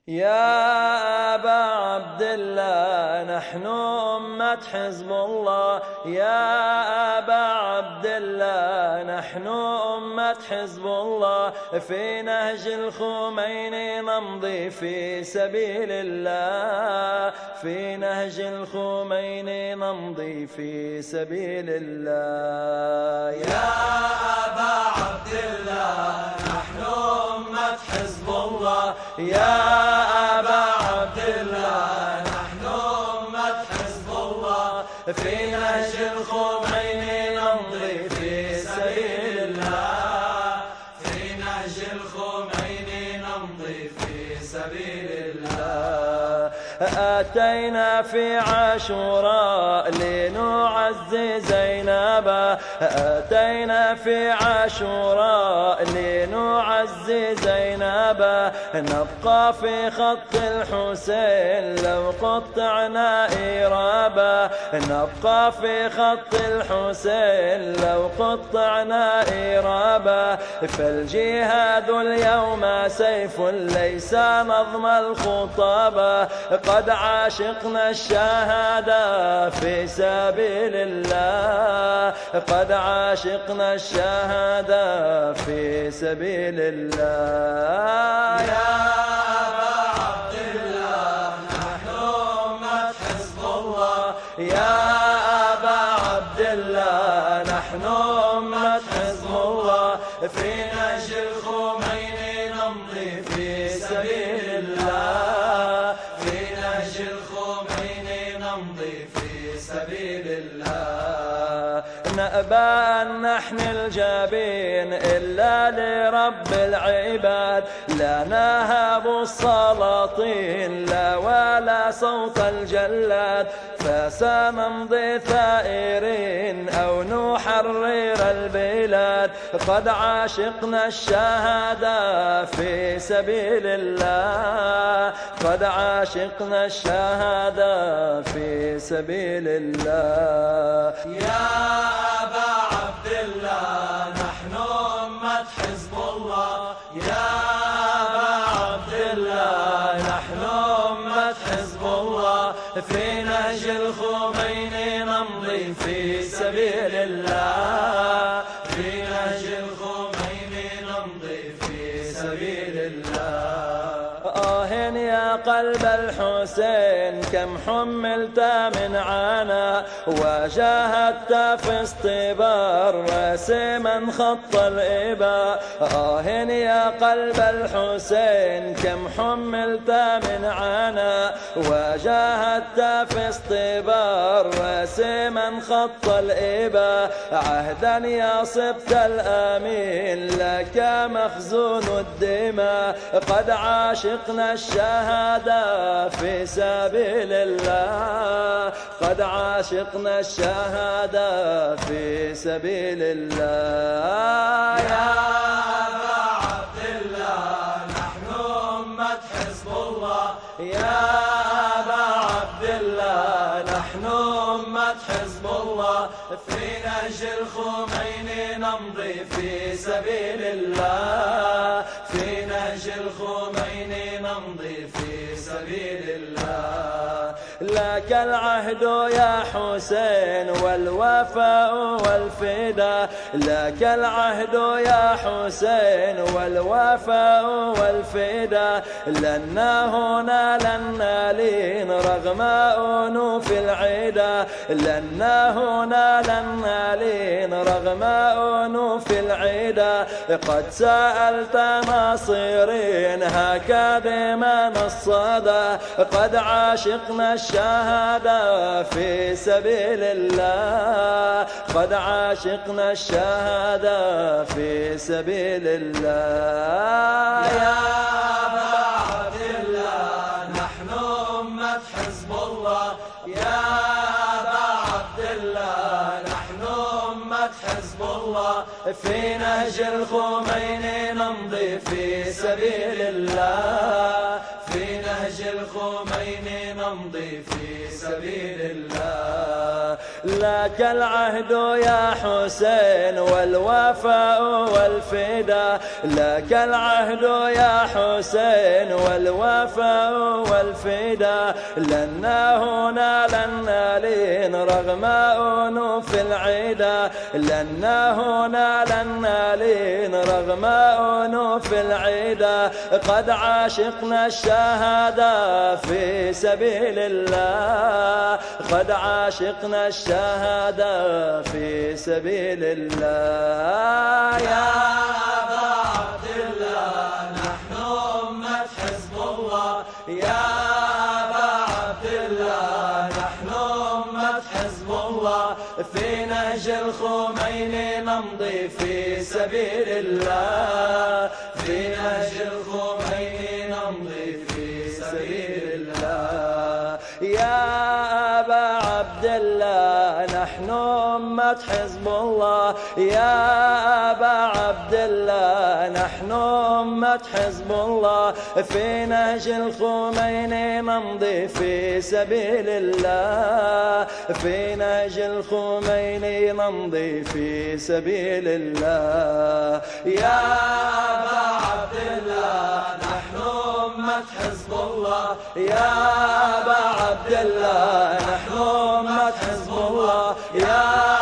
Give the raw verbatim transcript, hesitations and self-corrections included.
يا أبا عبد الله نحن أمة حزب الله، يا أبا عبد الله نحن أمة حزب الله، في نهج الخميني نمضي في سبيل الله، في نهج الخميني نمضي في سبيل الله. يا أبا عبد الله نحن أمة حزب الله، يا أبا عبد الله نحن أمة حزب الله، في نهج الخميني نمضي في سبيل الله، في نهج الخميني نمضي في سبيل الله. أتينا في عاشوراء لنعزي زينبا، أتينا في عاشوراء لنعزي زينبا، نبقى في خط الحسين لو قطعنا إرابا، نبقى في خط الحسين لو قطعنا إرابا، فالجهاد اليوم سيف ليس نظم الخطابة، قد عاشقنا الشهادة في سبيل الله، قد عاشقنا الشهادة في سبيل الله. يا أبا عبد الله نحن أمة حزب الله، يا أبا عبد الله نحن أمة حزب الله، في نهج الخميني نمضي في سبيل الله، في نهج الخميني نمضي في سبيل الله. نأبى أن نحمي الجبين إلا لرب العباد، لا نهاب السلاطين لا ولا صوت الجلاد، فسنمضي ثائرين أو نحرر البلاد، قد عاشقنا الشهادة في سبيل الله، قد عاشقنا الشهادة في سبيل الله. يا أبا عبد الله نحن أمة حزب الله، يا أبا عبد الله نحن أمة حزب الله، في نهج الخميني نمضي في سبيل الله، في نهج الخميني نمضي في سبيل الله. آه يا قلب الحسين كم حملت من عنا، وجاهدت في اصطبار راسما خط الإباء، آه يا قلب الحسين كم حملت من عنا، وجاهدت في اصطبار راسما خط الإباء، عهدا يا صبت الأمين لك مخزون الدماء، قد عاشقنا الشهادة في سبيل الله، قد عاشقنا الشهادة في سبيل الله. يا أبا عبد الله نحن أمة حزب الله، يا أبا عبد الله نحن أمة حزب الله، في نهج الخميني نمضي في سبيل الله، في نهج الخميني نمضي في سبيل الله. لك العهد يا حسين والوفاء والفداء، لك العهد يا حسين والوفاء والفداء، لنا هنا لنا لين رغم أنوف العدا، لنا هنا لنا لين رغم أنوف العدا، قد سألت ناصرين هكذا من الصدى، قد عاشقنا الشهادة في سبيل الله، قد عاشقنا الشهادة في سبيل الله. يا أبا عبد الله نحن أمة حزب الله، يا أبا عبد الله نحن أمة حزب الله، في نهج الخميني نمضي في سبيل الله، في نهج الخميني نمضي في سبيل الله. لك العهد يا حسين والوفاء والفداء، لك العهد يا حسين والوفاء والفداء، لنا هنا لنا لين رغم أنوف العدا، لنا هنا لنا لين رغم أنوف العدا، قد عاشقنا الشهادة في سبيل الله، قد عاشقنا الشهادة في سبيل الله. يا أبا عبد الله نحن أمة حزب الله، يا أبا عبد الله نحن أمة حزب الله، في نهج الخميني نمضي في سبيل الله، في نهج الخميني نمضي في سبيل الله. يا أبا عبد الله نحن أمة حزب الله، يا أبا عبد الله نحن أمة حزب الله، في نهج الخميني نمضي في سبيل الله، في نهج الخميني نمضي في سبيل الله. يا أبا عبد الله نحن أمة حزب الله، يا أبا عبد الله نحن أمة حزب الله، يا